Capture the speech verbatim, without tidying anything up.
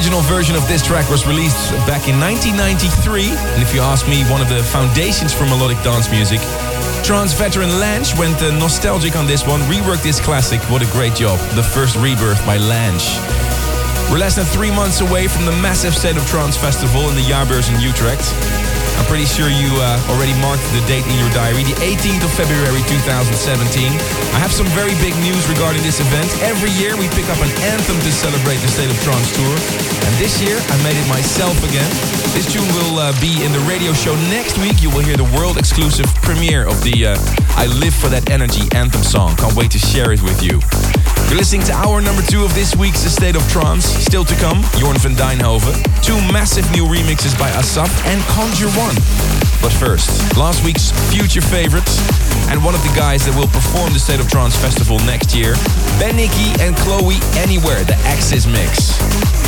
original version of this track was released back in nineteen ninety-three, and if you ask me, one of the foundations for melodic dance music. Trance veteran Lange went uh, nostalgic on this one, reworked this classic. What a great job. The first rebirth by Lange. We're less than three months away from the massive State of Trance Festival in the Jaarbeurs in Utrecht. I'm pretty sure you uh, already marked the date in your diary, the eighteenth of February two thousand seventeen. I have some very big news regarding this event. Every year we pick up an anthem to celebrate the State of Trance tour. And this year I made it myself again. This tune will uh, be in the radio show next week. You will hear the world exclusive premiere of the uh, I Live For That Energy anthem song. Can't wait to share it with you. You're listening to hour number two of this week's The State of Trance. Still to come, Jorn van Deynhoven. Two massive new remixes by Asap and Conjure One. But first, last week's future favorites and one of the guys that will perform the State of Trance Festival next year, Ben Nicky and Chloe Anywhere, the Axis mix.